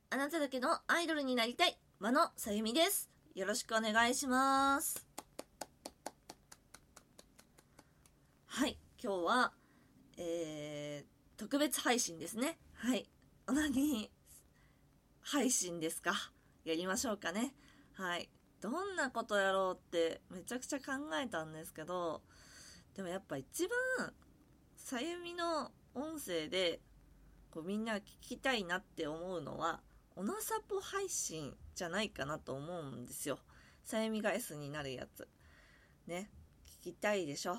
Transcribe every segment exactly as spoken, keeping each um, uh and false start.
あなただけのアイドルになりたい和野さゆみです。よろしくお願いします。はい、今日は、えー、特別配信ですね。はい、オナニー配信ですか。やりましょうかね。はい、どんなことやろうってめちゃくちゃ考えたんですけど、でもやっぱ一番さゆみの音声でこうみんな聞きたいなって思うのはオナサポ配信じゃないかなと思うんですよ。さゆみが S になるやつね、聞きたいでしょ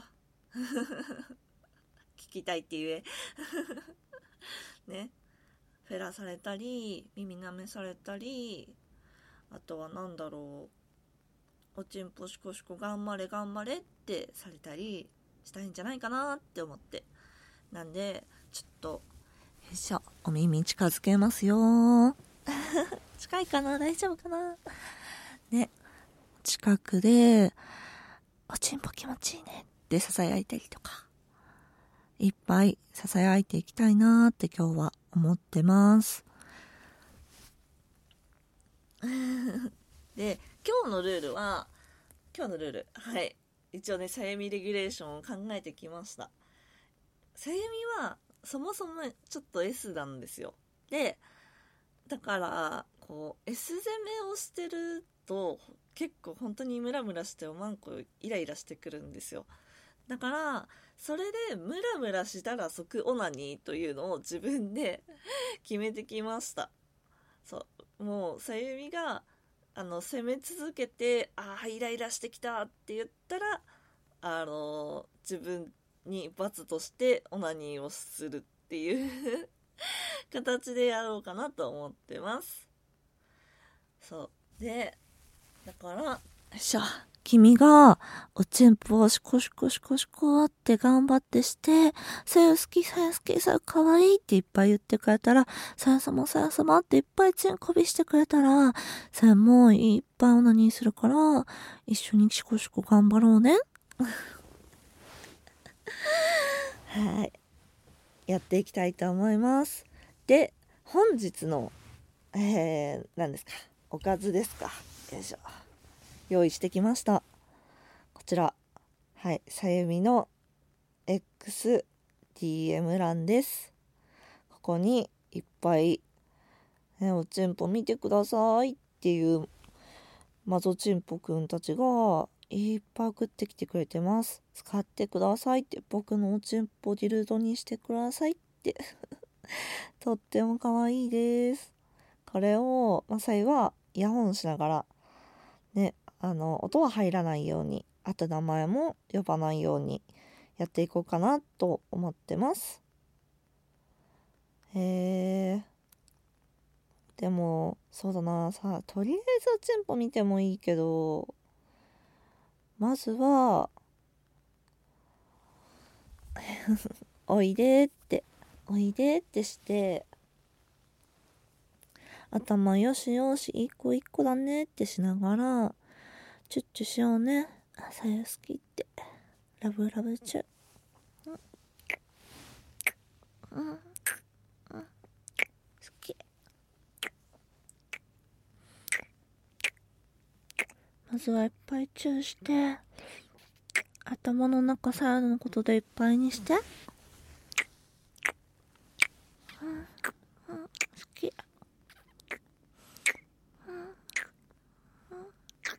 聞きたいって言えね、フェラされたり耳舐めされたり、あとはなんだろう、おちんぽしこしこ頑張れ頑張れってされたりしたいんじゃないかなって思って、なんでちょっとよいしょ、お耳近づけますよ近いかな、大丈夫かなね、近くでおちんぽ気持ちいいねって囁いたりとか、いっぱい囁いていきたいなって今日は思ってますで、今日のルールは今日のルールはい一応ね、さゆみレギュレーションを考えてきました。さゆみはそもそもちょっと S なんですよ。でだからこう S 攻めをしてると結構本当にムラムラしておまんこイライラしてくるんですよ。だからそれでムラムラしたら即オナニーというのを自分で決めてきました。そう、もうさゆみがあの攻め続けて、あーイライラしてきたって言ったら、あの自分に罰としてオナニーをするっていう形でやろうかなと思ってます。そうで、だからよいしょ、君がおちんぽをシコシコシコシコって頑張ってして、さゆ好きさゆ好きさゆかわいいっていっぱい言ってくれたら、さゆ様さゆ様っていっぱいチンコビしてくれたら、さゆもいっぱいオナニーするから、一緒にシコシコ頑張ろうねはい、やっていきたいと思います。で、本日のえー、何ですか、おかずですか。よいしょ、用意してきました。こちら、はい、さゆみの エックスディーエム 欄です。ここにいっぱい、ね、おちんぽ見てくださいっていうマゾちんぽくんたちがいっぱい送ってきてくれてます。使ってくださいって、僕のおちんぽディルドにしてくださいってとっても可愛いです。これを、まあ、さゆはイヤホンしながらね、あの音は入らないように、あと名前も呼ばないようにやっていこうかなと思ってます。へー、でもそうだな、さ、とりあえずおちんぽ見てもいいけど、まずはおいでっておいでってして、頭よしよし一個一個だねってしながらチュッチュしようね。あ、さゆ好きってラブラブチュ、うん、うん、好き。まずはいっぱいチューして、頭の中さゆのことでいっぱいにして、うん、うん、好き、うん、うん、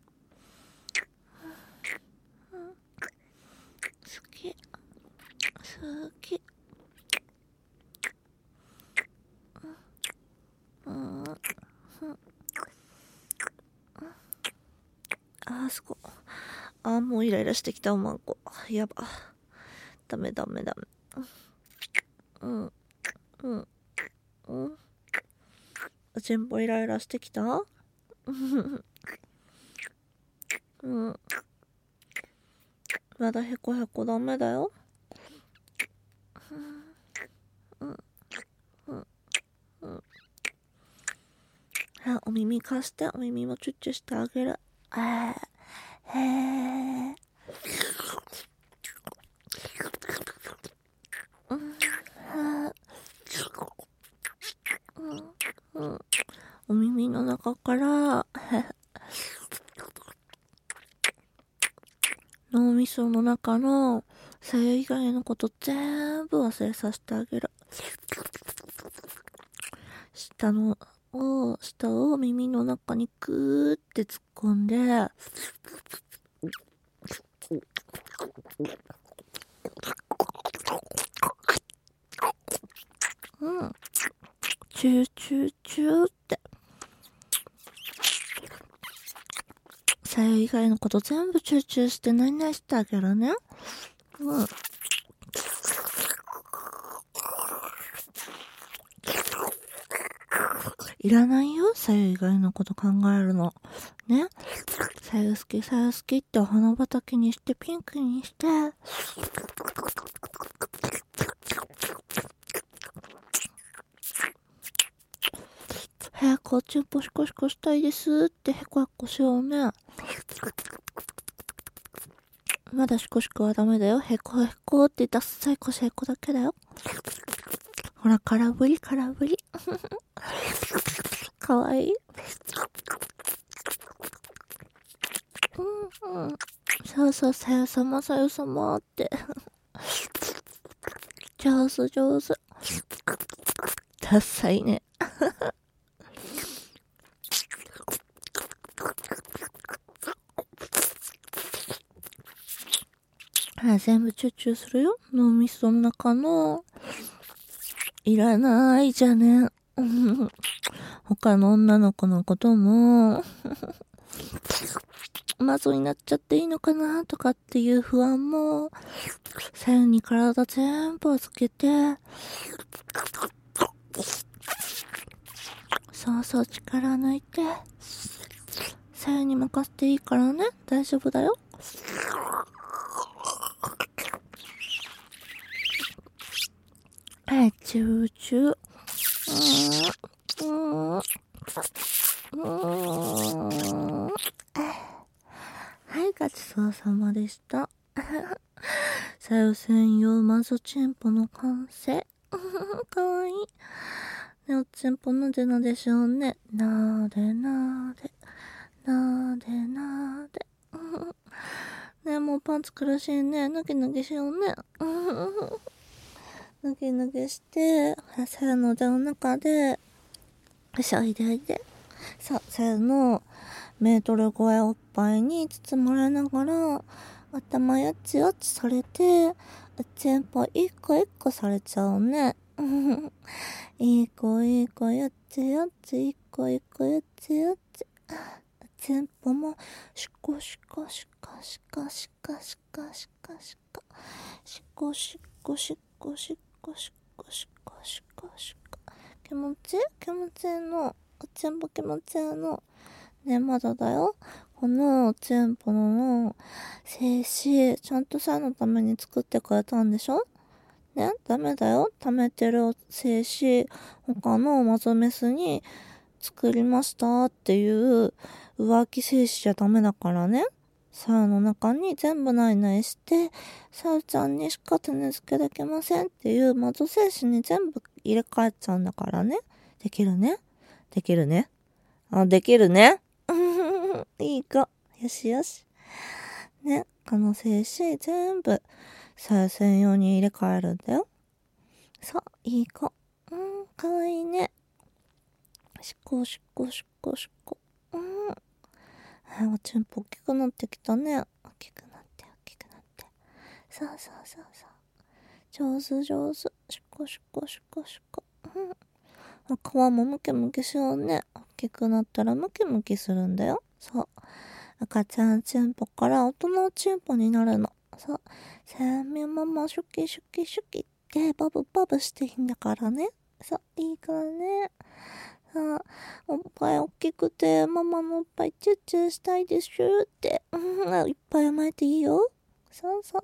うん、好き、好き、うん、うん、うん、あーすごい、あーもうイライラしてきたおまんこ、やば、ダメダメダメ、うんうんうんうん、おちんぽイライラしてきたうんうん、まだへこへこダメだよ。うんうんうんうん、あ、お耳貸して、お耳もチュッチュしてあげる。あー、へー、うん、うん、うん、 中から脳みその中のさゆ以外のこと全部忘れさせてあげる。下のを下を耳の中にグーって突っ込んで、うん、チューチューチューってさゆ以外のこと全部チューチューして何々してあげるね。うん。いらないよ、さゆ以外のこと考えるの。ね。さゆ好き、さゆ好きってお花畑にしてピンクにして、早くおちんぽシコシコしたいですってへこへこしようね。まだシコシコはダメだよ。へこへこってダッサい腰へこだけだよ。ほら、空振り空振り。かわいい。うんうん。そうそう、さよさまさよさまって。上手上手。ダッサいね。はい、全部チューチューするよ。脳みその中のいらないじゃね。他の女の子のこともマゾになっちゃっていいのかなとかっていう不安もさゆに体全部預けて、そうそう力抜いてさゆに任せていいからね。大丈夫だよ。はい、チューチュー。うーん。うーん。うーん。はい、ごちそうさまでした。さよ専用マゾチンポの完成。かわいい。ね、おちんぽなでなでしょうね。なーでなーで。なーでなーで。ね、もうパンツ苦しいね。脱ぎ脱ぎしようね。脱ぎ脱ぎして、さよの腕の中で、よし、おいでおいで。さ、さよのメートル超えおっぱいに包まれながら、頭やっちやっちされて、おちんぽ一個一個されちゃうね。いい子いい子やっちやっち、一個一個やっちやっち。おちんぽも、シコシコシコシコシコシコシコシコ。シコシコシコシコシコシコシコシコ。気持ちいい気持ちいいの。おちんぽ気持ちいいの。ね、まだだよ。このおちんぽの精子、ちゃんとさのために作ってくれたんでしょね、ダメだよ。溜めてる精子、他のマゾメスに作りましたっていう浮気精子じゃダメだからね。さよの中に全部ないないして、さよちゃんにしか手値付けできませんっていうマゾ精子に全部入れ替えちゃうんだからね。できるね。できるね。あ、できるね。いい子。よしよし。ね、この精子全部、さよ専用に入れ替えるんだよ。そう、いい子。うん、かわいいね。しこしこしこしこ。うん。はい、おちんぽ大きくなってきたね。大きくなって、大きくなって。そうそうそうそう。上手上手。しこしこしこしこ。うん。皮もムキムキしようね。大きくなったらムキムキするんだよ。そう。赤ちゃんチンポから大人チンポになるの。そう。セミママシュキシュキシュキってバブバブしていいんだからね。そう、いいからね。さあ、おっぱい大きくてママのおっぱいチュッチュしたいでしゅって。うん、いっぱい甘えていいよ。そうそう。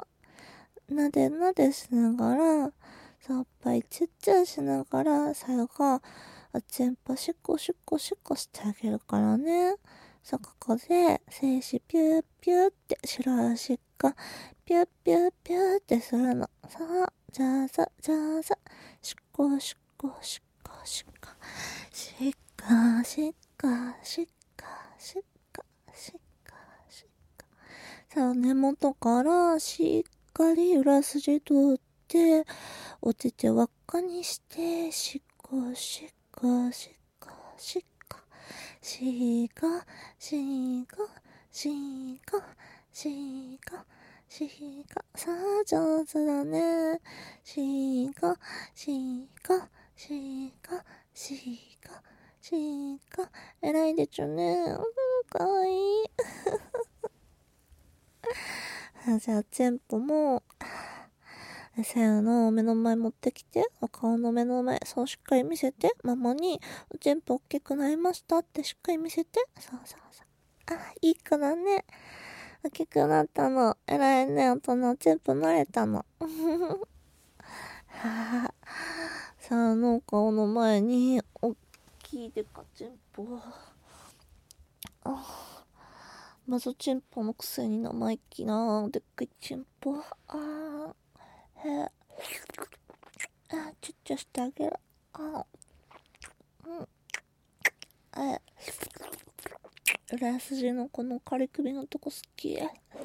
なでなでしながら、そう、おっぱいチュッチュしながら、さよが、おちんぽシュコシュコシュコしてあげるからね。そう、ここで、精子ピューピューって白足がピューピューピューってするの。さあ、じゃあさ、じゃあさ、シコシコシコシコ。シコシかしかしかしかしか。さあ、根元からしっかり裏筋取って、お手手輪っかにして、しかしかしかしか。しかしかしかしかしか。さあ、上手だね。しかしかしかしかしか。えらいでちゅね。うん、かわいい。じゃあ、チェンポも、さやの目の前持ってきて、お顔の目の前、そうしっかり見せて、ママに、チェンポ大きくなりましたってしっかり見せて、そうそうそう。あ、いい子だね。大きくなったの。えらいね、大人、チェンポ慣れたの。はぁ。さあの顔の前に、おっきいでかチンポ。あ、まずチンポのくせに生意気な、でっかいチンポ。あー、へぇ。あ、ちょっちょしてあげる。あ、うん。え、裏筋のこの仮首のとこ好き。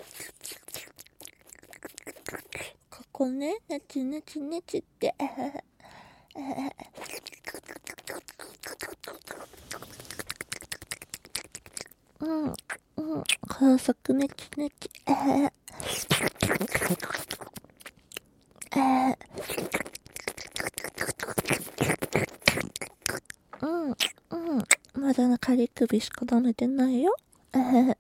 ここね、ねちねちねちって。うん、うん、高速ねちねち。えー、えー、うん、うん、まだ仮首しか舐めてないよ。えー、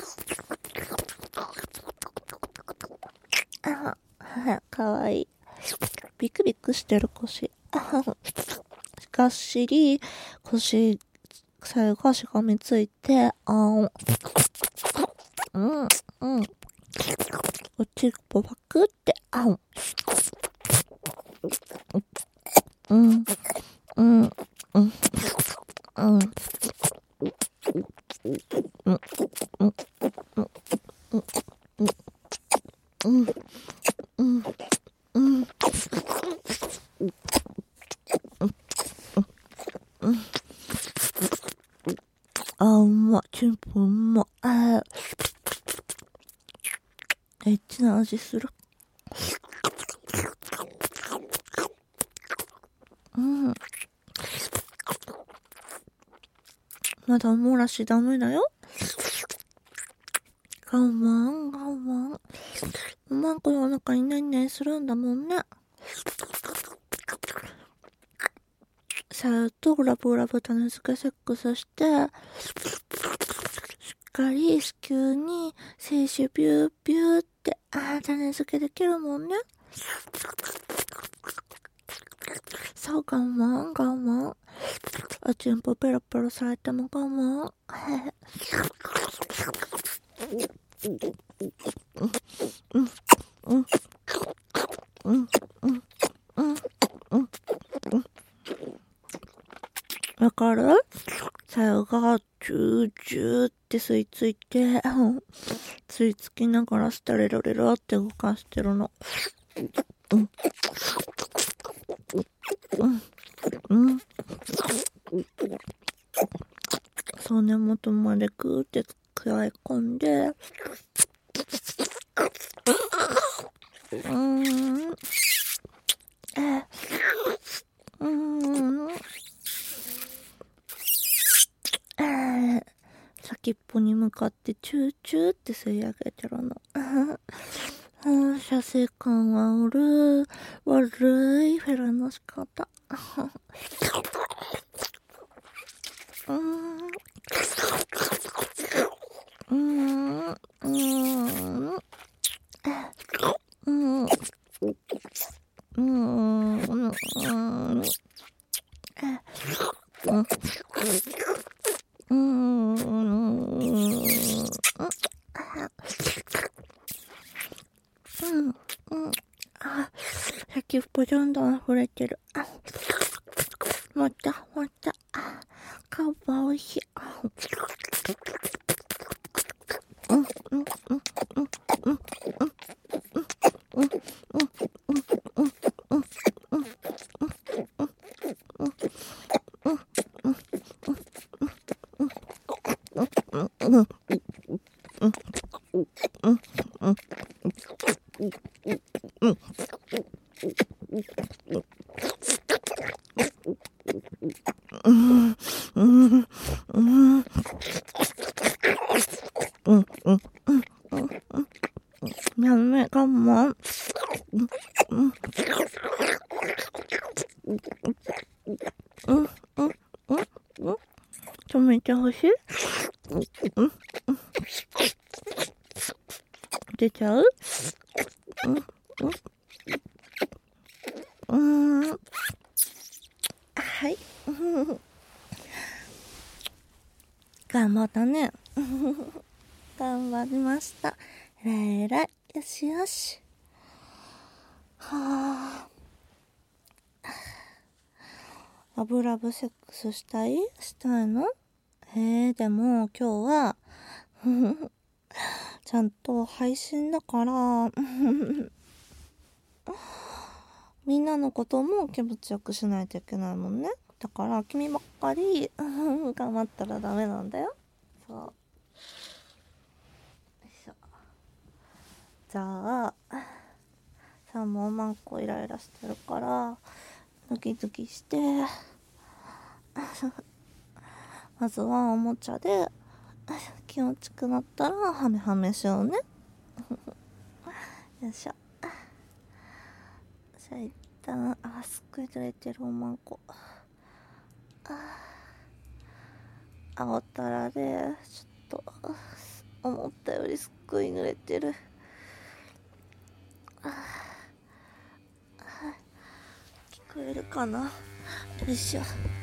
あ、かわいい。ビクビクしてる腰。がっしり、腰、最後がしがみついて、あん。うん、うん。おちっぽパクって、あん。うん、うん、うん、うん、うん、うん、うん、うん、うん、うん、うん、あ、うま、チンポうま、あー、エッチな味する。うん。まだ漏らしダメだよ。我慢、我慢。うまくの中に何々するんだもんね。さあとグラブグラブ種付けセックスして、しっかり子宮に精子ビュービューって、ああ、種付けできるもんね。そう、我慢、我慢。あ、ちんぽペロペロされても我慢。うん、うん、うん、うん、うん、うん、うん。わかる？さやが、ジュージューって吸い付いて、吸い付きながらスタレロレロって動かしてるの。うん。うん。うん。そう、根元までグーって食らい込んで、うーん。え、うーん。えー、先っぽに向かってチューチューって吸い上げてるの。反射性感はおる。悪いフェラの仕方。うーん。うーん。うーん。うん。うーん。うーん。うん。うん。あ、先っぽどんどん溢れてる。あ、また、また。あ、顔がおいしい。あ、うん、うん、うん、うん、うん、うん、うん、うん、うん、うん、うん、うん、 うんうんうんうん止めてほしい。うんうん出ちゃう。うんうんうんはい頑張ったね頑張りました。えらいえらい。よしよし。はあ。ラブラブセックスしたいしたいの？えー、でも今日はちゃんと配信だからみんなのことも気持ちよくしないといけないもんね。だから君ばっかり頑張ったらダメなんだよ。そう。よいしょ。じゃあさあもうマンコイライラしてるからドキドキしてまずはおもちゃで気持ちくなったらハメハメしようねよいしょ。じゃあ一旦あすっごい濡れてるおまんこ青たらでちょっと思ったよりすっごい濡れてる。聞こえるかな。よいしょ。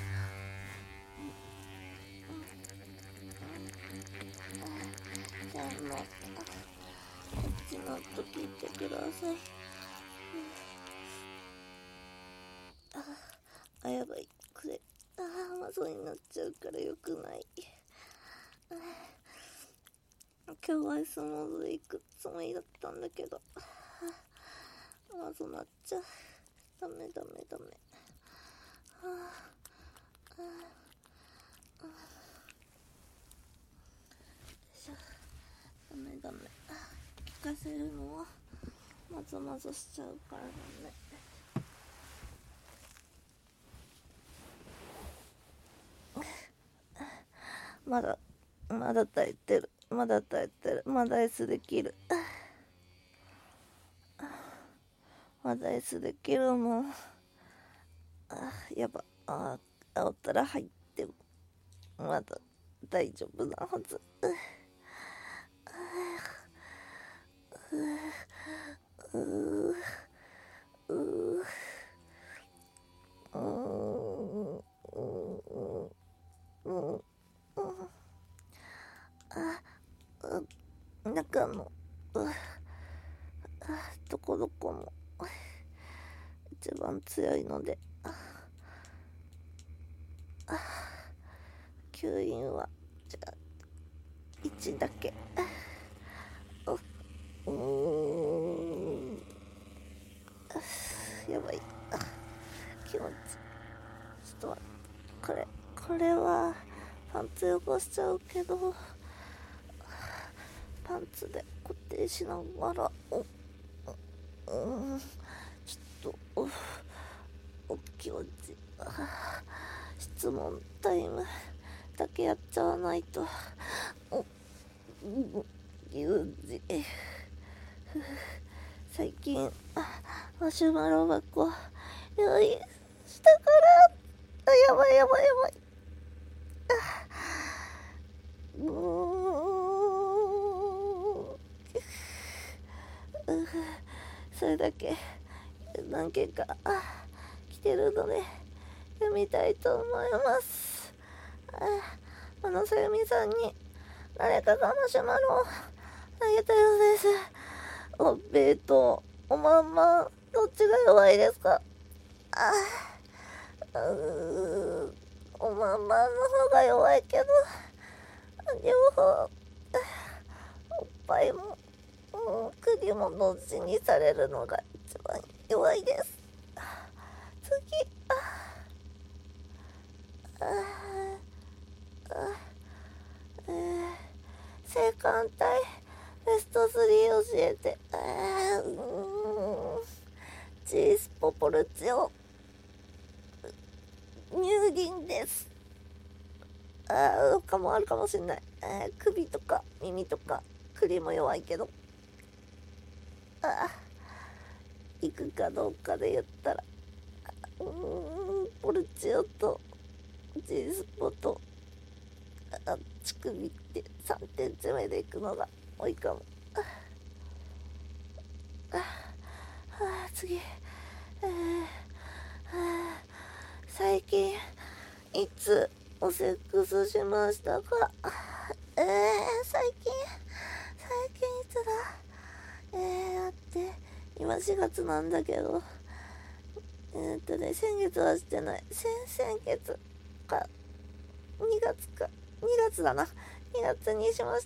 じゃあもうこっちの音聞いてください。ああやばいこれああまずいになっちゃうからよくない。今日はスモーズ行くつもりだったんだけどまずなっちゃう。ダメダメダメ。はあはあはあダメダメ。聞かせるのはまずまずしちゃうからダメ。まだまだ耐えてるまだ耐えてるまだ S できるまだ S できるもん。あやばあ青たら入ってもまだ大丈夫なはず。うううう中のどこどこも一番強いので吸引はじゃあいちだけ。うーんやばい気持ちちょっと待ってこれこれはパンツ汚しちゃうけどパンツで固定しながらおうんちょっとおお気持ち質問タイムだけやっちゃわないとお牛耳最近マシュマロ箱用意したからあやばいやばいやばい。うーんそれだけ何件か来てるので読みたいと思います。あのさゆみさんに誰かがマシュマロを投げたようです。おっべーとおまんまどっちが弱いですか？あうおまんまの方が弱いけど両方おっぱいも首も同時にされるのが一番弱いです。次あああえー、性感帯ベストスリー教えて。あーうーんチースポポルチオ乳輪です。あー他もあるかもしれない。あ首とか耳とか栗も弱いけどあ行くかどうかで言ったらうーんポルチオと G スポとあ乳首ってさんてんちめでいくのが多いかも。あああ次、えー、あ最近いつおセックスしましたか？えー、最近最近いつだ？えー、だって今しがつなんだけど、えー、っとね先月はしてない。先々月かにがつかにがつだな。にがつにしました。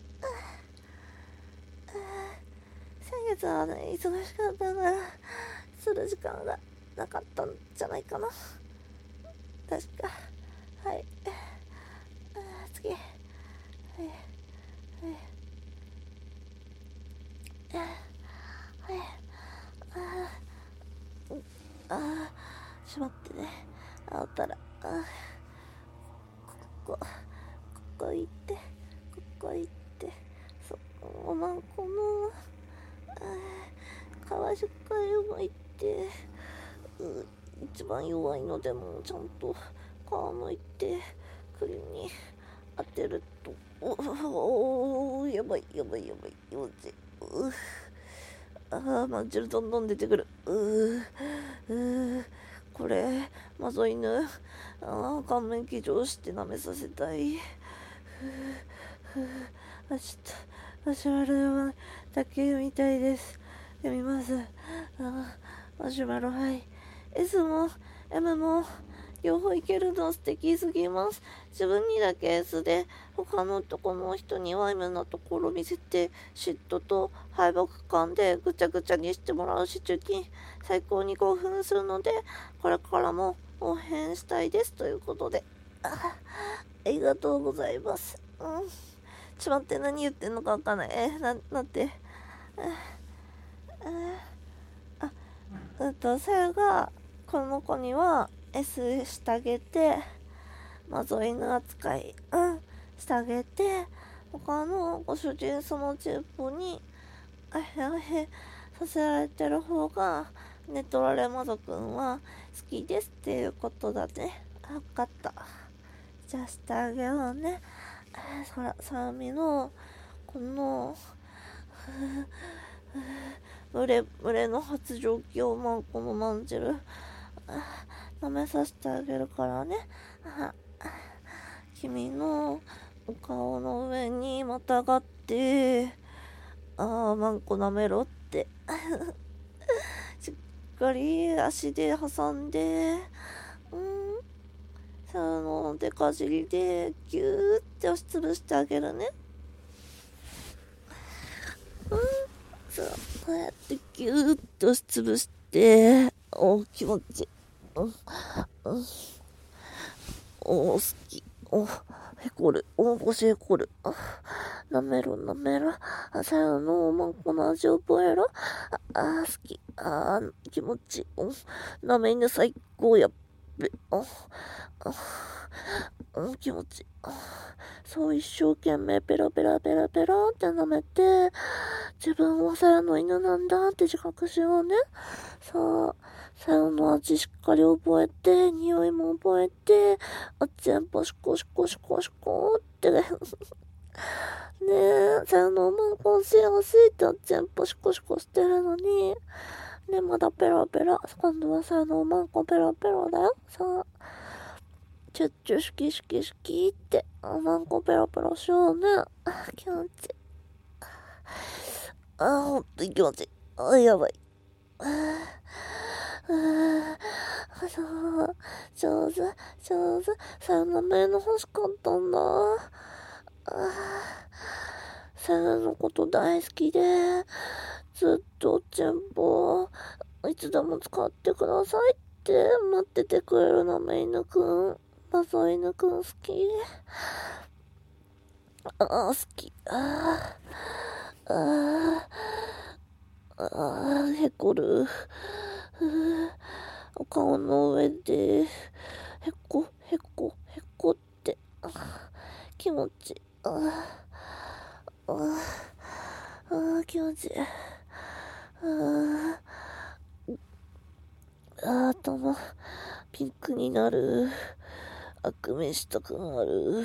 先月はね忙しかったからする時間がなかったんじゃないかな、確か。はい。あ次。はい。はい。はい。ああ。ああ。しまってね。あったら。あここ。ここ行って。ここ行って。そう。まんこの。川しっかり向いて、う一番弱いのでもちゃんと皮むいて栗に当てると、おおやばいやばいやばい気持ちいい。うああまんじゅうどんどん出てくる。ううこれまぞ犬、あ顔面騎乗して舐めさせたい。ふうあちょっとマシュマロ読まだけみたいです。読みます。あマシュマロ、はい。S も M も両方いけるの素敵すぎます。自分にだけ S で他の男の人には M なところ見せて嫉妬と敗北感でぐちゃぐちゃにしてもらうシチュに最高に興奮するので、これからも応援したいですということで、あありがとうございます。うん、ちょっと待って、何言ってんのかわかんない。えななんてあうんとさやがこの子には S してあげて、まぞ犬扱い、うん、してあげて、他のご主人そのチューブにあへあへさせられてる方がネトラレマゾくんは好きですっていうことだね。わかった。じゃあしてあげようね。そらさみのこの群れ群れの発情期をまんこのまんじる舐めさせてあげるからね。君のお顔の上にまたがってああまんこ舐めろってしっかり足で挟んで、うんその手かじりでギューって押しつぶしてあげるね。うんそうこうやってギューッと押しつぶして、お気持ちいい。うんうん、お好き。おへこる。お腰へこる。あなめろなめろ。あさやのまんこの味を覚えろ。ああ好き。あ気持ちいい。なめ犬最高やっべ。ああうん、気持ちいい。そう一生懸命ペラペラペラペラって舐めて、自分はさやの犬なんだって自覚しようね。さあ、さやの味しっかり覚えて、匂いも覚えて、あっちんぽシコシコシコシコってね。ねえ、さやのまんこんしやすいってあっちんぽシコシコしてるのに、ねまだペラペラ。今度はさやのまんこペラペラだよ。さあ。チュッチュシキシキシキってあまんこペラペラしようね。あ気持ちいい。あほんとに気持ちいい。あやばい。ああそう上手上手。さやの目の欲しかったんだ。あさやのこと大好きでずっとチンポいつでも使ってくださいって待っててくれるなめ犬くん。まぞ犬くん好き。ああ好き。ああああへこる。お顔の上でへこへこへこって気持ちいい。あああ気持ちいい。ああー頭ピンクになる。あくびしたくなる。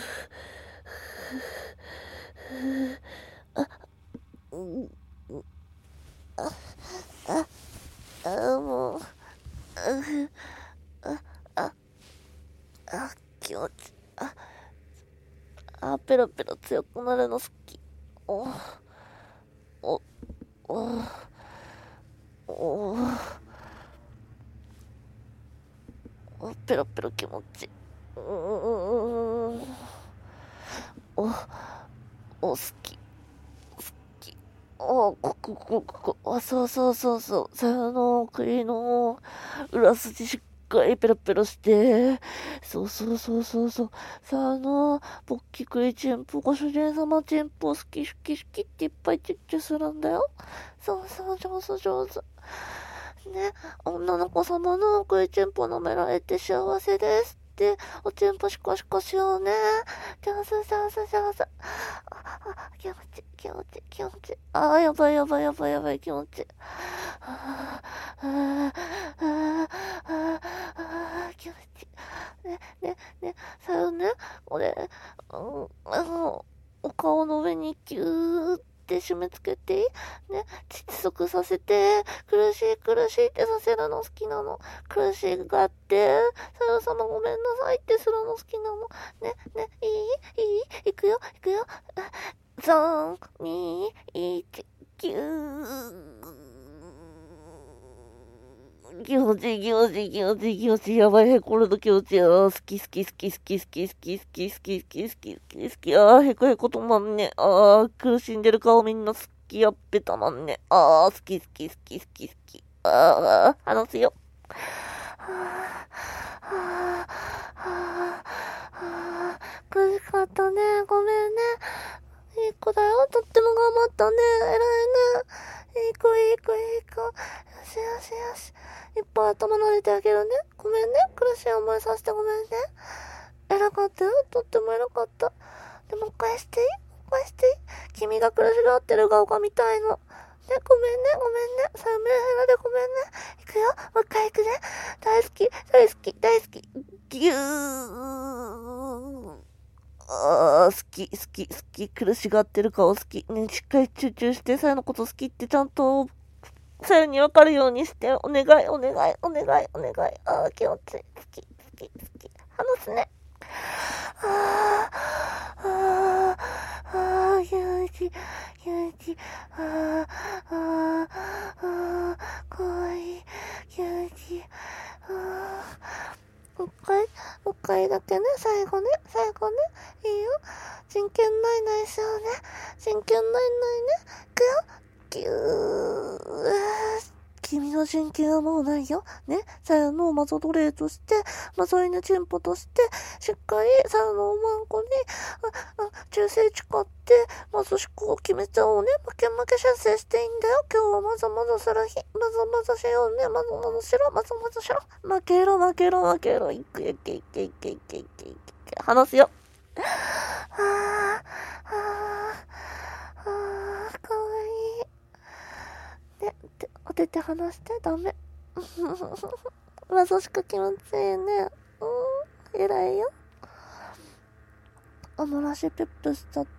あ、うん、あ、あ、あ、もう、あ、あ、あ、気持ち、あ、あ、ペロペロ強くなるの好き。お、お、お、お、お、ペロペロ気持ち。うーん、お、お、好き。お、ここ、ここ、こ、あ、そうそうそうそう。さあの、栗の裏筋しっかりペロペロして。そうそうそうそうそう。さあの、ポッキ栗チンポ、ご主人様チンポ、好き好き好きっていっぱいチュッチュするんだよ。そうそう、上手上手。ね、女の子様の栗チンポ舐められて幸せですって、おちんぽシコシコしようね。上手上手上手。あ、あ、気持ちいい気持ちいい気持ちいい。あー、やばいやばいやばいやばい気持ちいい。あー、あー、あー、あー、気持ちいい。ね、ね、ね、さよね、俺、うん、あの、お顔の上にギューって締め付けていいね、窒息させて、苦しい苦しいってさせるの好きなの。苦しがって、さよ様ごめんなさいってするの好きなの。ね、ね、いいいいいくよ、いくよ。さん、に、いち、きゅう。気持ちいい気持ちいい気持ちいい気持ちいい。やばい、へこるの気持ちいい。あー、好き好き好き好き好き好き好き好き好き好き好き好き。あー、へこへこ止まんね。あー、苦しんでる顔みんな好きやっぺたまんね。あー、好き好き好き好き好き。あー、話すよ。はぁ、はぁ、はぁ、はぁ、苦しかったね。ごめんね。いい子だよ。とっても頑張ったね。偉いね。いい子、いい子、いい子。よしよしよし。いっぱい頭撫でてあげるね。ごめんね。苦しい思いさせてごめんね。偉かったよ。とっても偉かった。でも、返していい返していい君が苦しがってる顔が見たいの。ね、ごめんね、ごめんね。さあ、メンヘラでごめんね。いくよ。もう一回いくね。大好き、大好き、大好き。ぎゅー。あー、好き、好き、好き。苦しがってる顔好き。ね、しっかり集中して、さやのこと好きってちゃんと、さやにわかるようにして。お願い、お願い、お願い、お願い。あー、気持ちいい。好き、好き、好き。話すね。あー、あー、あー、勇気、勇気。あー、あー、あー、かわいい。勇気。あー、もう一回、もう一回だけね。最後ね、最後ね。いいよ。真剣ないないしようね。真剣ないないね。いくよ。ぎゅー。君の真剣はもうないよ。ね。さやのマゾ奴隷として、マゾ犬チンポとして、しっかりさやのおまんこに、あ、あ、忠誠誓って、まず思考を決めちゃおうね。負け負け出世していいんだよ。今日はまぞまぞする日。まぞまぞしようね。まぞまぞしろ。まぞまぞしろ。負けろ、負けろ、負けろ。いくよ、いけいけいけいけいけいけ。話すよ。はぁ、はぁ、はぁ、かわいい。ね、て、当てて話してダメ。まさしく気持ちいいね。うん、偉いよ。おもらしペップしちゃって。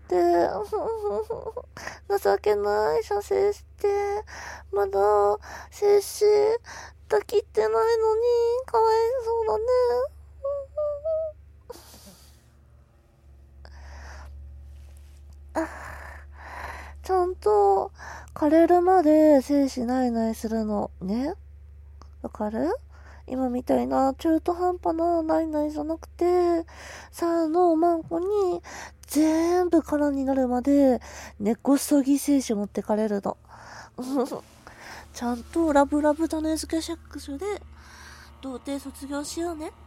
情けない。射精して。まだ、精子、抱きってないのに、かわいそうだね。ちゃんと枯れるまで精子ないないするのね。わかる？今みたいな中途半端なないないじゃなくて、さあのマンコに全部空になるまで根こそぎ精子持ってかれるの。ちゃんとラブラブ種付けセックスで童貞卒業しようね。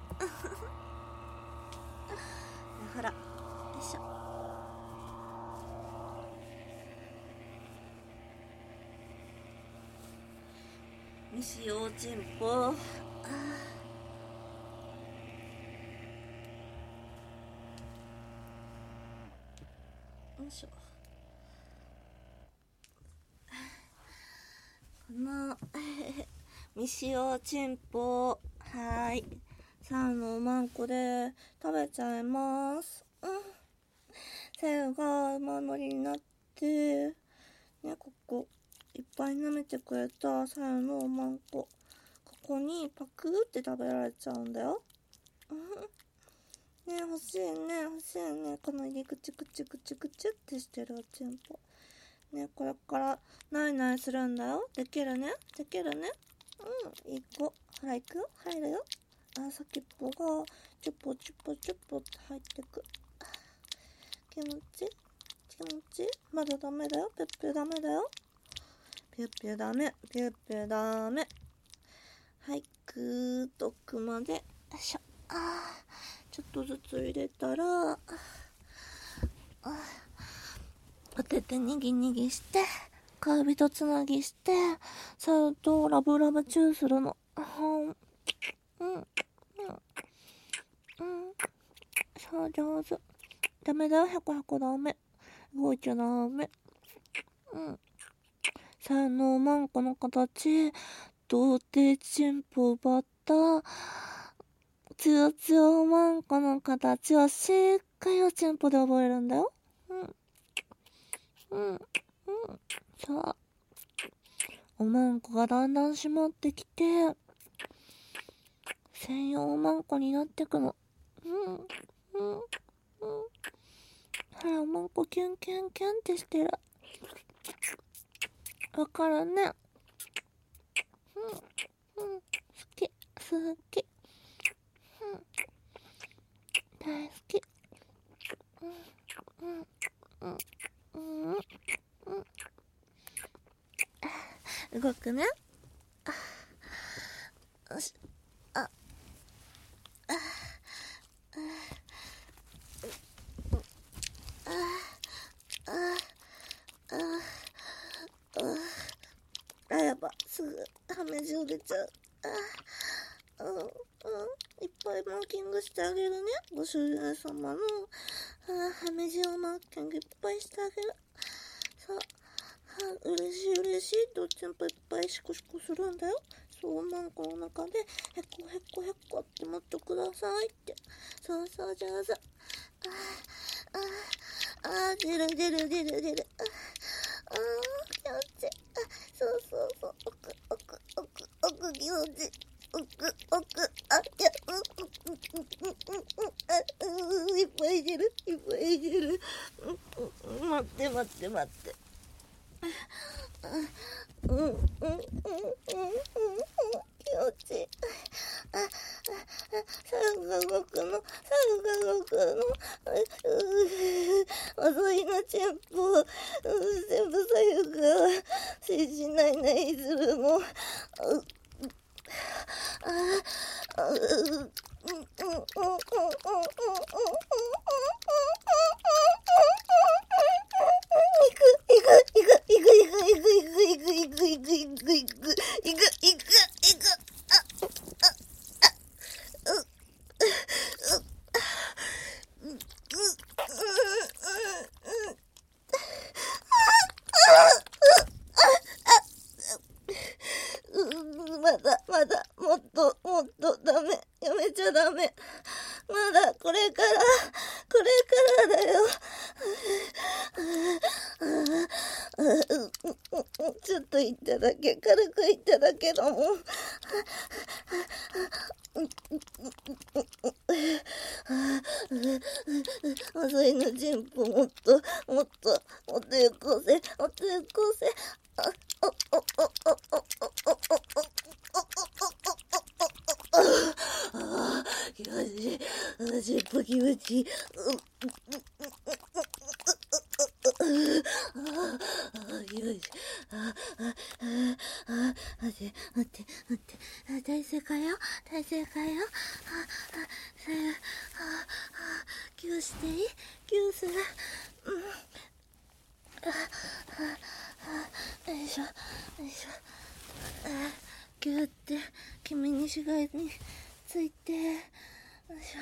ほら、よいしょ。西洋ちんぽ。あよいしょ。この未使用チンポ。はーい。さやのおまんこで食べちゃいます。うん。さやが馬乗りになって、ね、ここ、いっぱい舐めてくれたさやのおまんこ。ここにパクって食べられちゃうんだよ。うん。ね、欲しいね、欲しいね。この入り口、くちくちくちってしてるおちんぽ。ね、これからナイナイするんだよ。できるね、できるね。うん、いい子。ほら、行くよ、入るよ。あ、先っぽがチュポチュポチュポって入ってく。気持ち気持ちまだダメだよ。ピュッピュダメだよ。ピュッピュダメ、ピュッピュダメ。はい、ぐーっと奥まで。よいしょ。あー、ちょっとずつ入れたら、あー、お手手にぎにぎして、恋人つなぎして、さやとラブラブチューするの。うん。うん。うん。そう、上手。ダメだよ、へこへこダメ。動いちゃダメ。うん。さやのおまんこの形、童貞チンポ奪った、つよつよおまんこの形をしっかりおチンポで覚えるんだよ。うん。うん。うん。さあ。おまんこがだんだん締まってきて、専用おまんこになってくの。うん、うん、うん。はい、おまんこキュンキュンキュンってしてる。わかるね。うん、うん、好き、好き。うん、大好き。うん、うん、うん、うん、うん。動くね。あ、よし。あ、あ、あ、あ、あ、あ、あ、やば、すぐハメ汁出ちゃう。あ、うん、うん、いっぱいマーキングしてあげるね。ご主人様の、あ、ハメ汁マーキングいっぱいしてあげる。さあ、は、嬉しい嬉しい。どっちもいっぱいシコシコするんだよ。そう、おまんこの中で、へこへこへこって持ってくださいって。そうそう、上手。あ、あ、あ、あ、出る出る出る出る。あ、あ、気持ちいい。あ、そうそうそう。奥、奥、奥、奥、気持ちいい。奥、奥、あ、いや、う、う、う、う、う、う、あ、う、いっぱい出る。いっぱい出る。う、待って待って待って。うん、うん、うん、うん、うん、気持ちいい。あ、あ、さやが動くの、さやが動くの、う、遅いのチンポ、う、全部さやが、せいしないないするの、う、あ、あ、う、うん、うん、うん、うん、うん、うん、うん、うん、うん、うん、うん、まだまだもっともっとダメ、やめちゃダメ、まだこれからこれからだよ。ちょっと言っただけ、軽く言っただけだもん。遅いのチンポ、もっともっともっとよこせ、もっとよこせ。あ、お、お、お、お、お、お、お、お、お、ああ、気持ちいい。チンポ気持ちいい。待って待って待って、大正解よ、大正解よ。あ、あ、さや、あ、あ、ギューしていい？ギューする。うん。あ、あ、よいしょよいしょ。あ、ギューって君にしがいについて、よいし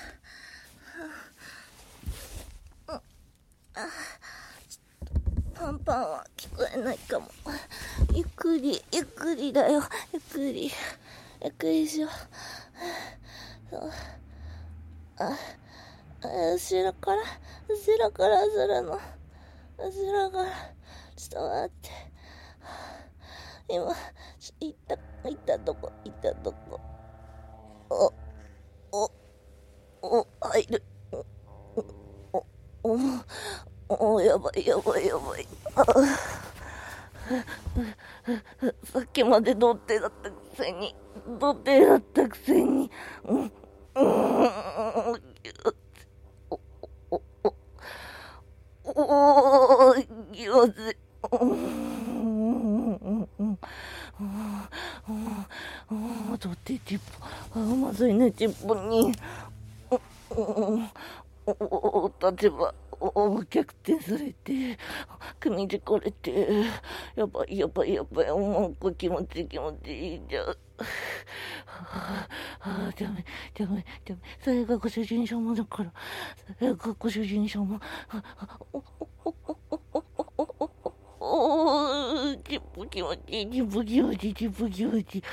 ょ。あ、あ、パンパンは聞こえないかも。ゆっくりゆっくりだよ、ゆっくり。 ゆっくりしよう。そうあ後ろから後ろからするの。後ろからちょっと待って。今行った行ったとこ行ったとこ。おおお入る。おおおおやばいやばいやばい。あさっきまで童貞だったくせに童貞だったくせにうんうんおおおおお気持ちいい童貞チップまずいねチップにお立場を逆転されて組じこれてやばいやばいやばいもうこれ気持ちいい気持ちいいじゃんああダメダメダメそれがご主人様だからそれがご主人様おーチップ気持ちいいチップ気持ちいいチップ気持ちいい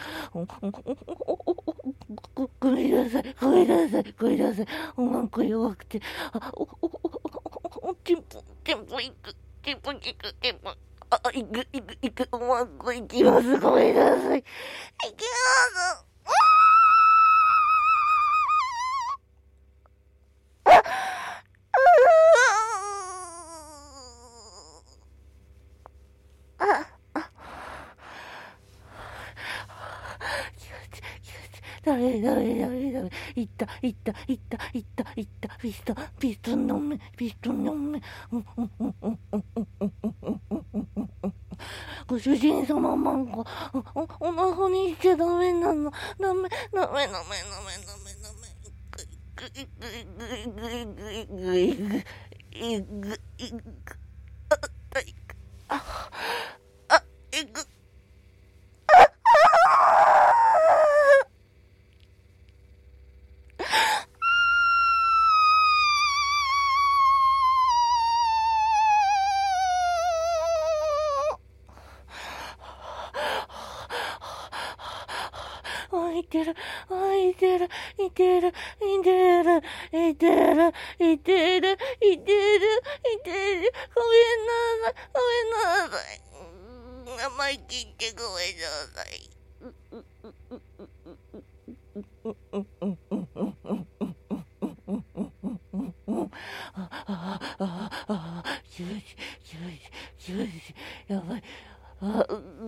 ごめんなさいごめんなさいごめんなさいなんか弱くておおおチンポチンポいくチンポいくチンポあいくいくいくうまくいきますごめんなさいいきますダメダメダメダメいったいったいったいったいったピストンピストンの目ピストンの目ご主人様マンゴおお腹にしちゃダメなのダメダメダメダメダメダメグイグイグイグイグイグイグイグイグああいくいてる、あ、いてる、いてる、いてる、いてる、いてる、いてる、いてる、ごめんなさい、ごめんなさい。生意気言ってごめんなさい。あああじゅうじじゅうじじゅうじやばいあ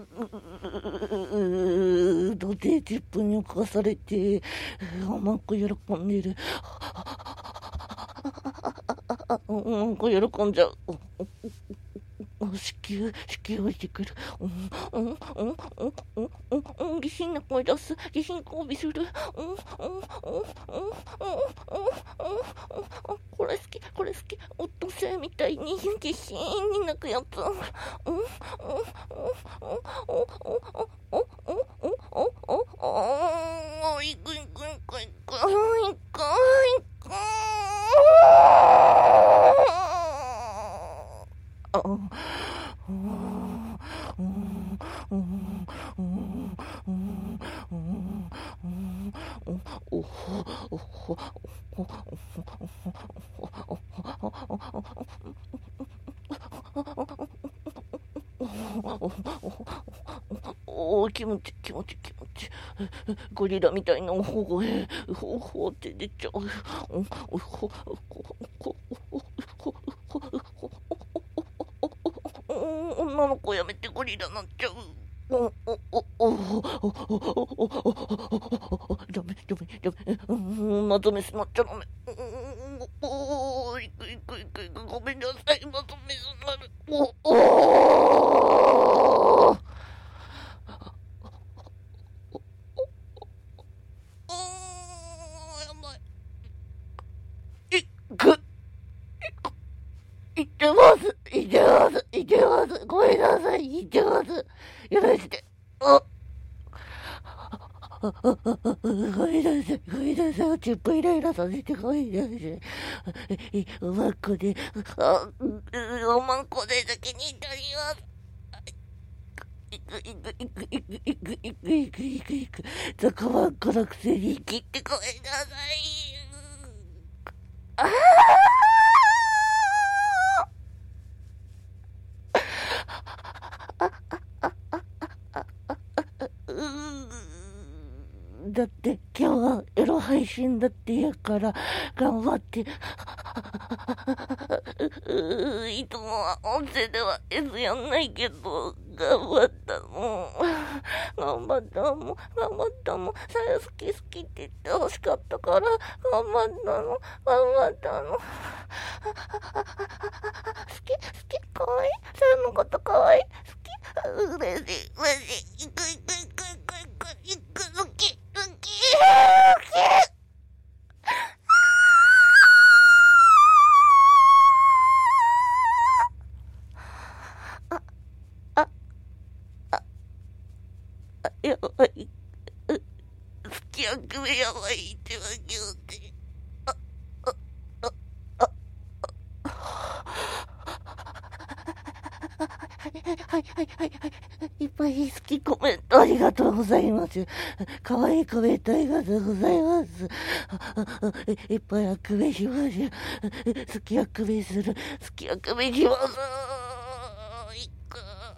う土手チップに侵されてなんか喜んでるなんか喜んじゃう子宮子宮落ちてくるうんうんうんうんうんうん疑心な声出す疑心交尾するうんうんうんうんうんこれ好きこれ好きオットセイみたいに疑心に泣くやつうんうんうんうんうんうんうんうんいくいくいくいくいくいくあおー気持ち気持ち気持ちゴリラみたいなおほごへほほって出ちゃうおほ女の子やめてゴリラなっちゃうおおおおおダメダメダメまとめすまっちゃダメおおいくいくいくいくごめんなさいまとめすまるおおいってますいってますいってますごめんなさいいってます許してあごめんなさいごめんなさいチップイライラさせてごめんなさいおまんこであおまんこで先にいたりますいくいくいくいくいくいくいくいくいくいく仲間っこのくせに切ってこいなさい。あだって今日はエロ配信だって言うから頑張っていつもは音声では S やんないけど頑張ったの頑張ったの頑張ったのさや好き好きって言ってほしかったから頑張ったの頑張ったの好き好きかわいいさやのことかわいい好き嬉しい嬉しいいくいくいくいくいくいく好き好き好きやばい。好き役目やばいってわけよって。あ、あ、あ、あ、あ、はいはいはいはいはい。いっぱい好きコメントありがとうございます。かわいいコメントありがとうございます。いっぱいあくびします。好きあくびする。好きあくびします。いっか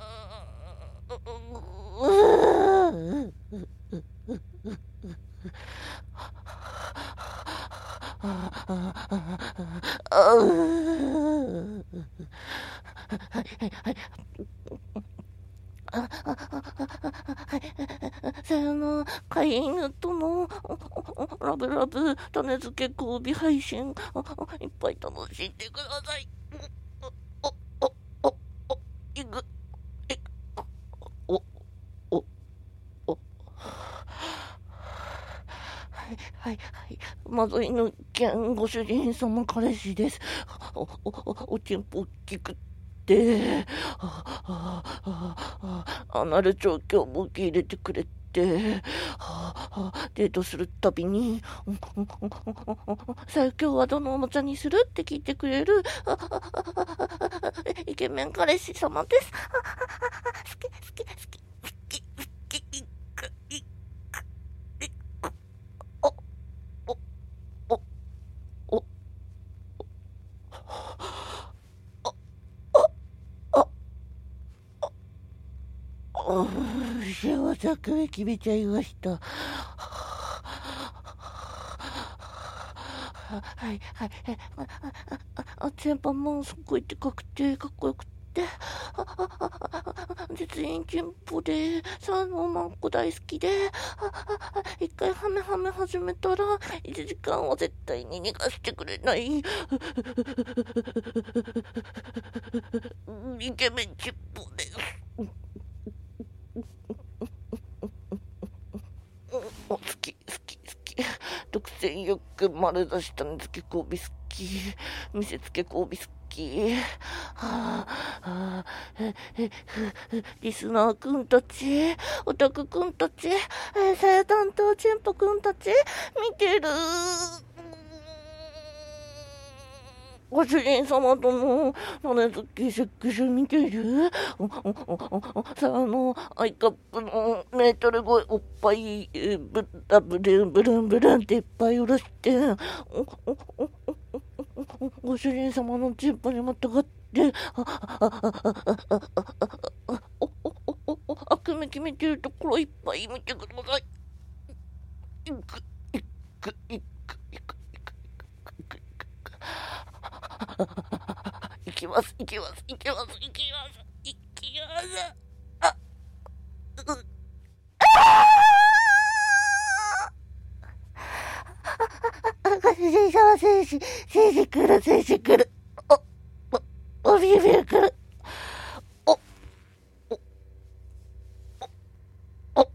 さよなら、飼い犬とのラブラブ種付け交尾配信いっぱい楽しんでください。おおおおおいくいおおおはいはいはい。まずいの件ご主人様彼氏です。おおおおちんぽ大きくってアナル調教も受け入れてくれてデートするたびにさあ今日はどのおもちゃにするって聞いてくれるイケメン彼氏様です。好き好き好き好き好きいくいくいくおおおおお幸せあくび決めちゃいました。はいはいあチェンパもすっごいでかくてかっこよくて実印チンポでサのマンコ大好きで一回ハメハメ始めたらいちじかんは絶対に逃がしてくれないイケメンチンポです。お好き好き好き独占欲丸出したんですけど交尾好き見せつけ交尾好きはあ、はあ、リスナーくんたちオタクくんたちさや担当チンポくんたち見てるご主人様との種付けセックス見てるさあのアイカップのメートル超えおっぱいブラブルンブルンブルンっていっぱい下ろしてご主人様のチンポにまたがっておおおおお悪夢決めてるところいっぱい見てください。いくいくいくいくいくいきますいきますいきますいきますいきますあうあご主人様戦士戦士来る戦士来るおおおビュービュー来るおおお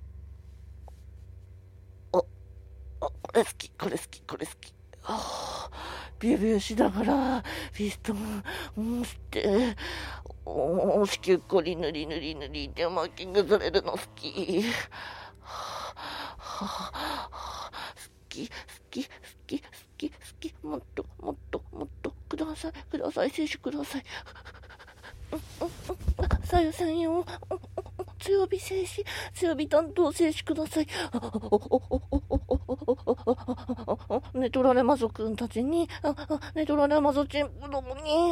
おおこれ好きこれ好きこれ好きあビュービューしながらピストン押してお子宮コリ塗り塗り塗りでマーキングされるの好き好き好き好き好き好きもっともっともっとくださいください摂取くださいさやさんよ強火静止、強火担当静止ください。ネトラレマゾくんたちに、ネトラレマゾチンプどもに、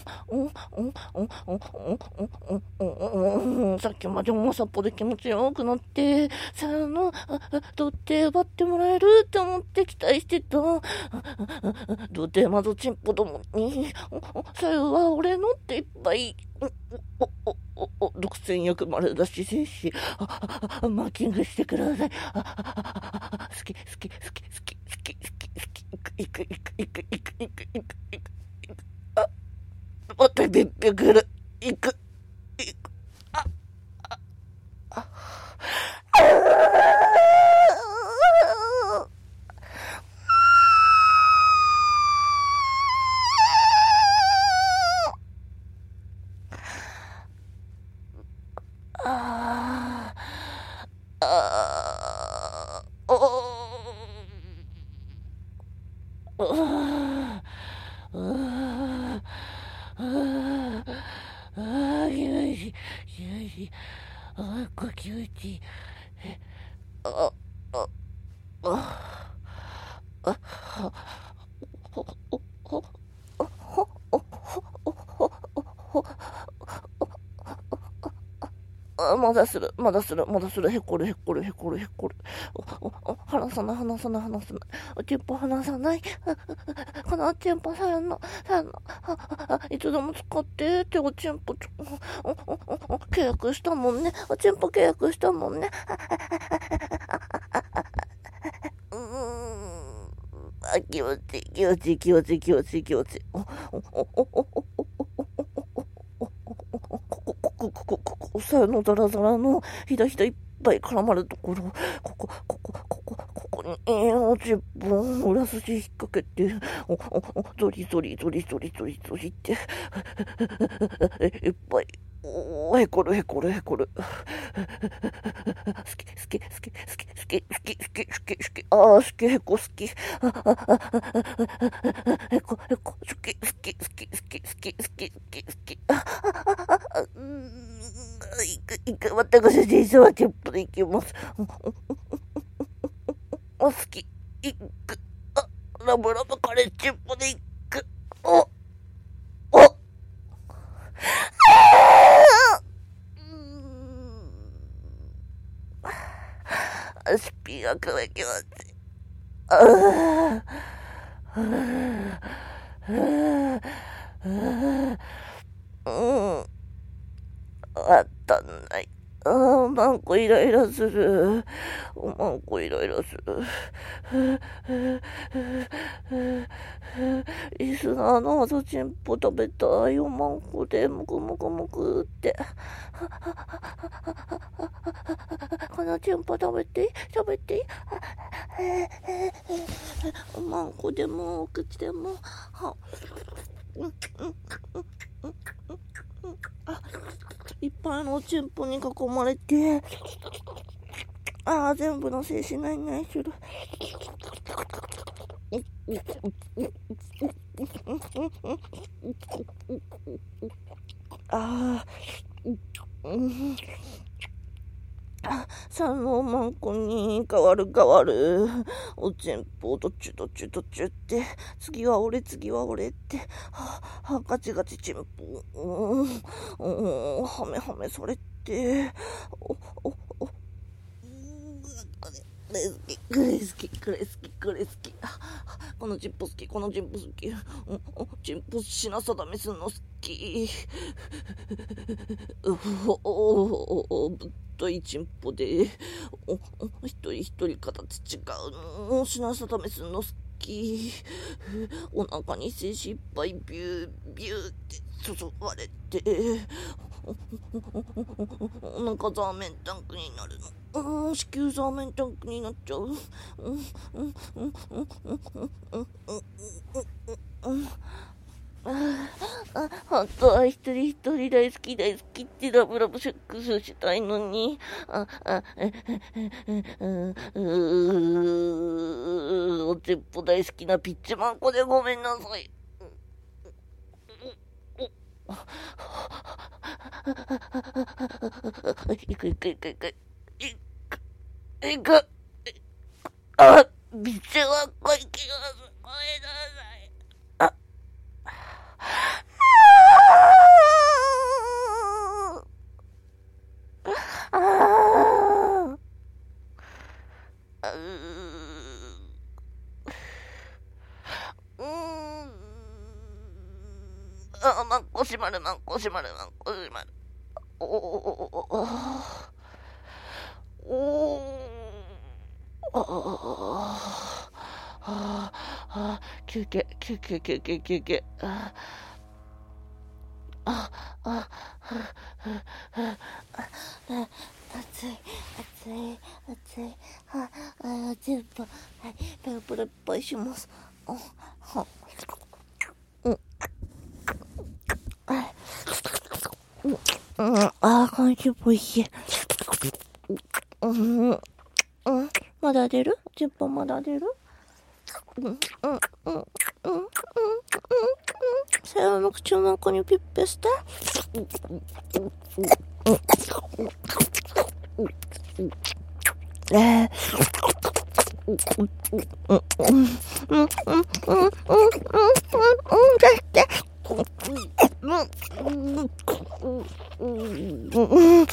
さっきまでおまさっぽで気持ちよくなって、さよの、取って奪ってもらえるって思って期待してた。どうてマゾチンポどもに、さよは俺のっていっぱい、お、お、お、お、独占役丸出し静止、マーキングしてください。好き、好き、好き、好き、好き、好き、好き、いく、いく、いく、いく、いく、いく、いく、いく、いく、あ、またべっぺくる、いく、いく、あ、あ、あ、ああ、ああ、おああ、ああ、気持ちいい、気持ちいい、ああ、気持ちいい、あ、あ、あ、あ、ほ、ほ、ほ、ほ、ほ、ほ、ほ、あ、まだする、まだする、まだする、へこる、へこる、へこる、へこる。お、お、離さない、離さない、離さない。おちんぽ離さない。このおちんぽさんの、さんの、いつでも使ってっておちんぽ、お、お、お、お、契約したもんね。おちんぽ契約したもんね。うーん。あ、気持ちいい、気持ちいい、気持ちいい、気持ちいい、気持ちいい。お、お、お、お、お、お、ここ、ここ、ここ、さよのザラザラのひだひだいっぱい絡まるところ、ここ、ここ、ここ、ここに、えー、おちんぽの裏筋引っ掛けて、お、お、お、ゾリゾリゾリゾリゾリゾリって、いっぱい、お、へこるへこるへこる。好き、好き、好き、好き、好き、好き、好き、好き、好き、好き、あー、好き、へこ好き。へこ、へこ、好き、好き、好き、好き、好き、好き、好き、好き。うん、いく、いく、またご主人はチップでいきます。お好き、いく、あ、ラブラブカレーチップでいく。お、お、あ、スピが乾きます。ああ、ああ、うん、あったんない。ああ、マンコイライラする。マンコイライラする。リスナーのマゾチンポ食べたいよ、マンコで、むくむくむくって。このチンポ食べていい？食べていい？マンコでも、口でも。あ、いっぱいのおちんぽに囲まれて、ああ、全部のせいしないないする。ああ、うん、あ、三のマンコに変わる変わる。おちんぽどっちどっちどっちって。次は俺次は俺って。はあ、ガチガチちんぽ。うん、うん、はめはめそれって。お、お、お、これ好き、これ好き、これ好き、これ好き。このチンポ好き、このチンポ好き。チンポ品定めすんの好き。おおおぶっといチンポで、おお一人一人形違うの。品定めすんの好き。お腹に精子いっぱいビュービューって注がれて、お腹ザーメンタンクになるの。うん、子宮ザーメンタンクになっちゃう。うん、うん、うん、うん、うん、うん、うん、うん、うん。あ、本当は一人一人大好き大好きってラブラブセックスしたいのに。あ、あ、え、う、う、おちんぽ大好きなピッチマンコでごめんなさい。 いくいくいくいく。いく。いく。あ、道はこいきます。ごめんなさい。あ。ああ。あうーん。あ、マンコ閉まる、マンコ閉まる、マンコ閉まる。おおおおおおおあああ休憩休憩休憩休憩ああああ暑い暑い暑いはあ全部はいペロペロいっぱいしますあはうんあうんああ感じおいしいうんうんまだ出るじゅっぽんまだ出るうんうんうんうんうんうんさよの口の中にピッペしてえーうんうんうんうんうんうんうんうん出してうんうんうんうんうん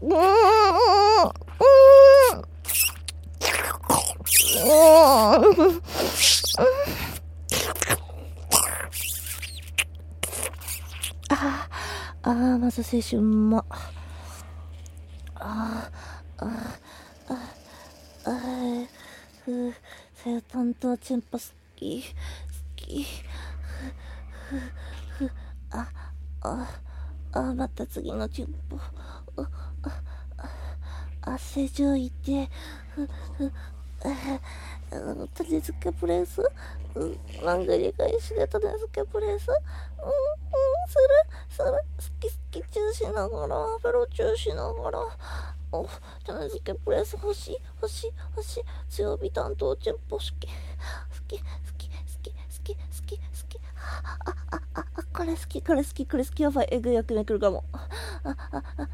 ああ、まず青春も。ああ、ああ、ああ、ふう、さよ担当チンポ好き、好き、ふ、ふ、ふ、あ、あ、あ、また次のチンポ。あ、あ、汗じょいて、ふ、ふ、あ、種付けプレス、マングリ返しで種付けプレス、うん、うん、する、する、好き好きチューしながら、ペロチューしながら、お、種付けプレス欲しい、欲しい、欲しい、強火担当チンポ好き、好き、好き、好き、好き、好き、好き、あ、あ、あ、あ、これ好き、これ好き、これ好き、やばい、えぐい役めくるかも。あ、あ、あ、あ、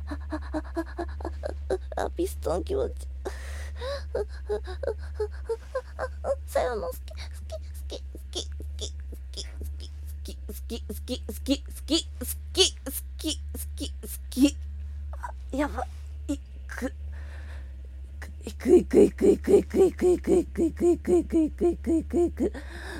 あ、ピストン気持ち。さよの好き好き好き好き好き好き好き好き好き好き好き好き好き好きやばいくいくいくいくいくいくいくいくいくいくいくいくいくいくいくいく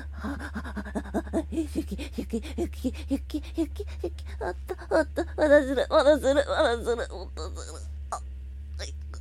ゆきゆきゆきゆきゆきゆきあったあったまだずるまだずるまだずるもっとずるあいく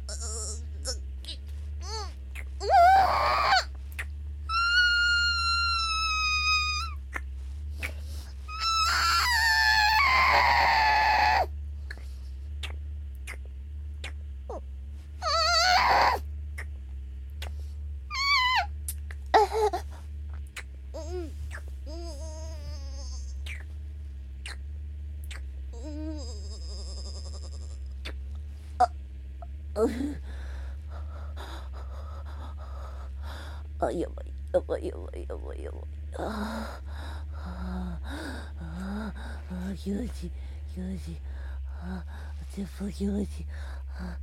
あ、やばい、やばい、やばい、やばい、やばい。ああ、ああ、よじ、よじ、あ、全部よじ。あ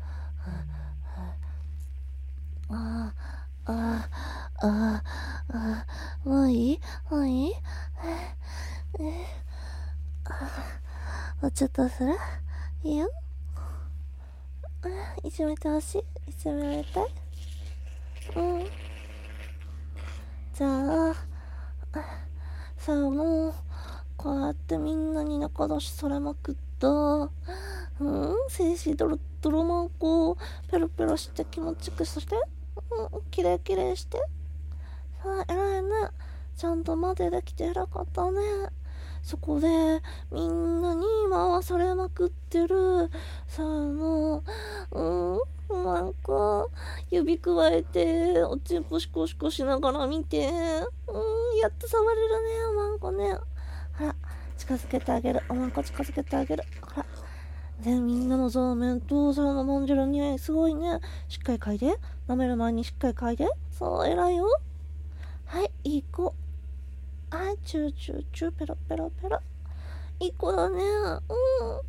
あ、ああ、ああ、もういいもういいえ、もうちょっとするいいよ。いじめてほしいいじめられたいうん。じゃあ、さよの、こうやってみんなに仲出しされまくった、うん、精子ドロドロマンコをペロペロして気持ちよくして、うん、キレイキレイして。さあ、偉いね。ちゃんとまでできて偉かったね。そこでみんなに回されまくってるさよの、うん、なんか指くわえておちんぽシコシコしながら見て、うん、やっと触れるねおまんこね。ほら近づけてあげる、おまんこ近づけてあげる。ほらでみんなのザーメンとさよのもんじゃらにすごいね。しっかり嗅いで、舐める前にしっかり嗅いで。そう偉いよ。はい、いい子。はい、チューチューチューペロペロペロ。いい子だね。うん。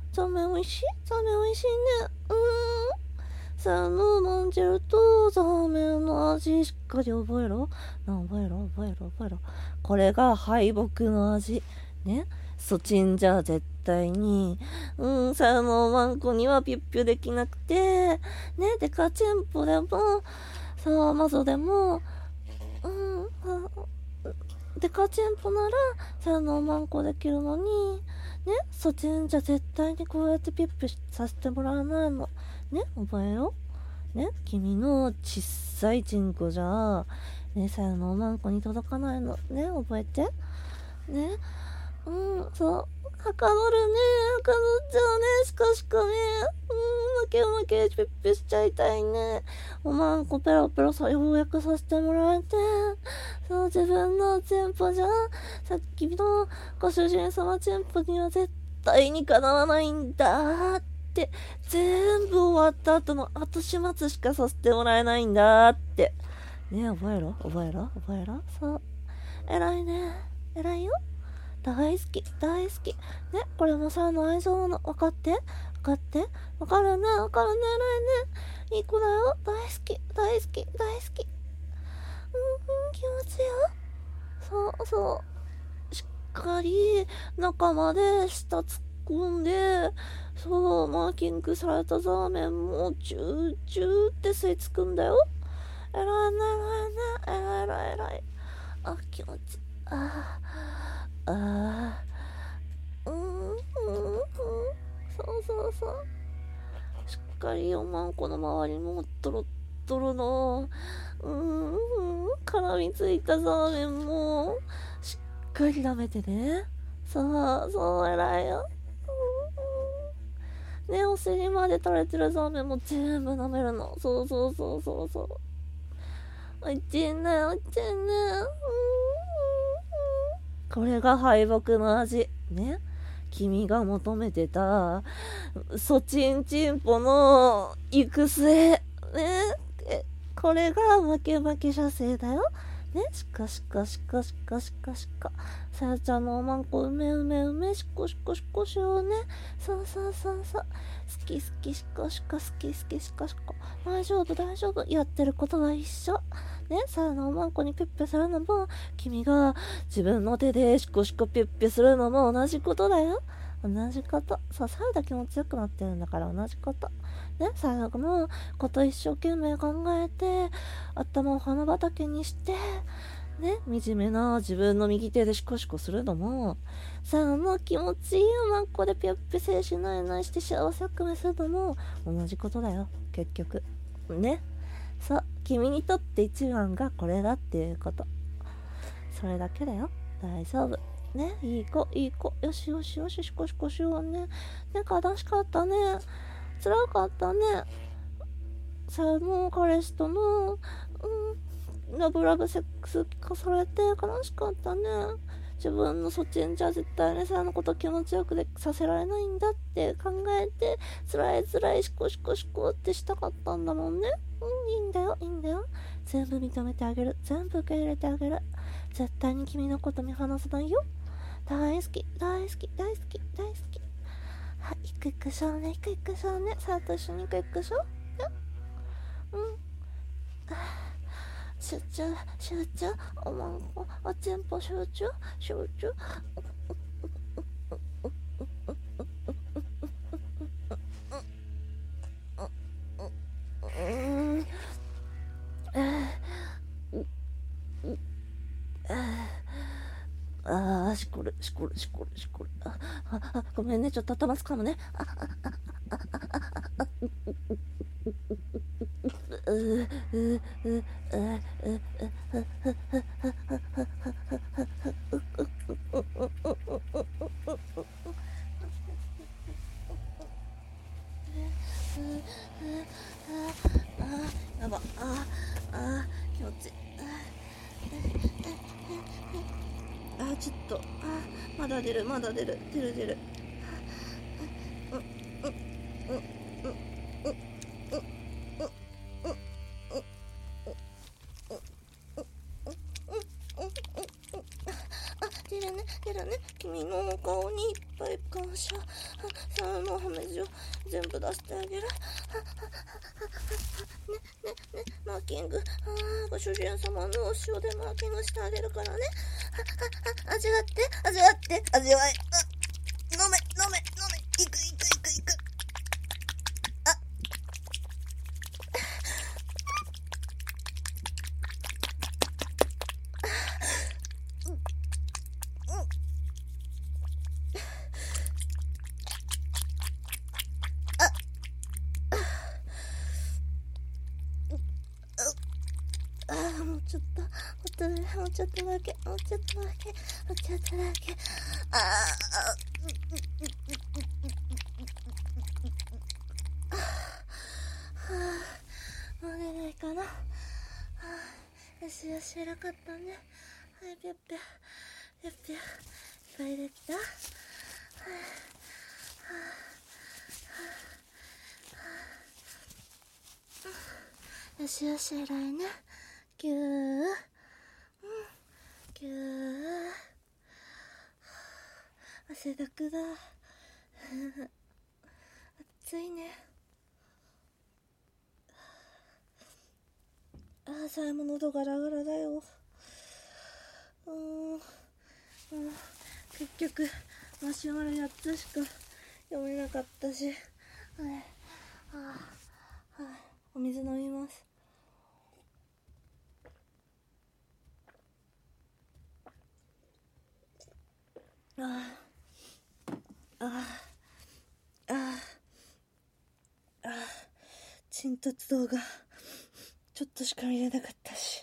ザーメン美味しい？ザーメン美味しいね。うーん。さやの飲んじるとザーメンの味しっかり覚えろ。な覚えろ覚えろ覚えろ。これが敗北の味ね。そちんじゃ絶対にうんさやのワンコにはピュッピュできなくてね。デカチンポでもさあマゾでもうんデカチンポならさやのワンコできるのにね。そちんじゃ絶対にこうやってピュッピュさせてもらわないのね。覚えよね。君のちっさいチンコじゃねさやのワンコに届かないのね。覚えてね。うんそうはかどるね。はかどっちゃうね。しかしかねうん負け負けピュッピュしちゃいたいね。おまんこペロペロさようやくさせてもらえてそう自分のチンポじゃさっきのご主人様チンポには絶対にかなわないんだって全部終わった後の後始末しかさせてもらえないんだってね。覚えろ覚えろ覚えろ。そう偉いね偉いよ。大好き大好きね。これもさの愛情なの分かって分かって分かるね分かるね偉いね。いい子だよ。大好き大好き大好き。うんうん気持ちいいよ。そうそうしっかり中まで舌突っ込んでそうマーキングされたザーメンもチューチューって吸い付くんだよ。偉いね偉いね偉い偉い偉い。あ気持ちいい。あああうんうんうんそうそうそうしっかりおまんこの周りもトロットロのうんうん絡みついたザーメンもしっかり舐めてね。そうそう偉いよ。うんねお尻まで垂れてるザーメンも全部舐めるの。そうそうそうそうそうおいちいねおいちいね。うんこれが敗北の味ね。君が求めてたソチンチンポの行く末ね。これが負け負け射精だよね。しかしかしかしかしかしかさやちゃんのおまんこうめうめうめしこしこしこしようね。そうそうそうそう好き好きしこしこ好き好きしこしこ大丈夫大丈夫やってることは一緒ね。さやのおまんこにピュッピュするのも君が自分の手でシコシコピュッピュするのも同じことだよ。同じことそうさやだけも強くなってるんだから同じことね。さやのこと一生懸命考えて頭を花畑にしてね惨めな自分の右手でシコシコするのもさやの気持ちいいおまんこでピュッピュ精子ないないして幸せ悪夢するのも同じことだよ結局ね。そう君にとって一番がこれだっていうことそれだけだよ。大丈夫ね。いい子いい子よしよしよししこしこしようね。ね悲しかったね辛かったね。さやの彼氏とのうんラブラブセックス聞かされて悲しかったね。自分のそっちんじゃ絶対にさやのこと気持ちよくでさせられないんだって考えて辛い辛いシコシコシコってしたかったんだもんね。うんいいんだよいいんだよ全部認めてあげる全部受け入れてあげる絶対に君のこと見放さないよ。大好き大好き大好き大好きはい行く行くしょうね行く行くしょうねさあと一緒に行く行くしょねうん集中集中おまんこおちんぽ集中集中うんああしこるしこるしこるしこるああごめんねちょっと頭つかむねああああああうううううやばああ気持ちいいあちょっとあまだ出るまだ出る出る出るうんうんうんうん出きるねきるね君のお顔にいっぱい感謝。さあのハメジを全部出してあげる。ねねねマーキング、あご主人様のお塩でマーキングしてあげるからね。あ味わって味わって味わい、飲め飲め飲め、いくいくいくいく。あああもうちょっともうちょっともうちょっとだけもうちょっとだけもうちょっとだけ。ああもう出ないかな。はあ、よしよし偉かったね。はいぴょっぴょぴょっぴょいっぱいできた。はあよしよし偉いね。ぎゅー、うん、ぎゅー、汗だくだ。暑いね。ああ、さえも喉ガラガラだよ。うーん、うん、結局マシュマロやっつしか読めなかったし、はい、はあ、はあ、お水飲みます。ああ、ああ、ああ、ああ、沈突動画ちょっとしか見れなかったし、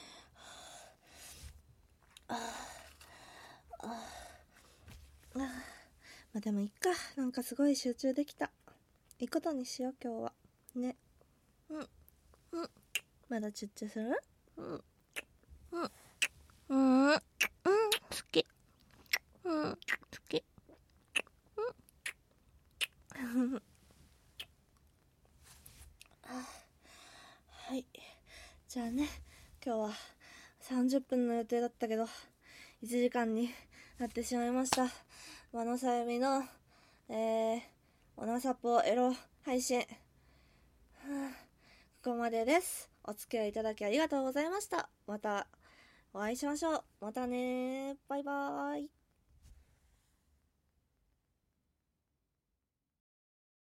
ああ、ああ、ああ、まあでもいっか、なんかすごい集中できた。いいことにしよう今日はね。うんうん、まだチュッチュする？うんうんうんうん、好き、うん好き、うんはい、じゃあね、今日はさんじゅっぷんの予定だったけどいちじかんになってしまいました。和野さゆみのえー、おなさぽエロ配信、はあ、ここまでです。お付き合いいただきありがとうございました。またお会いしましょう。またね、バイバーイ。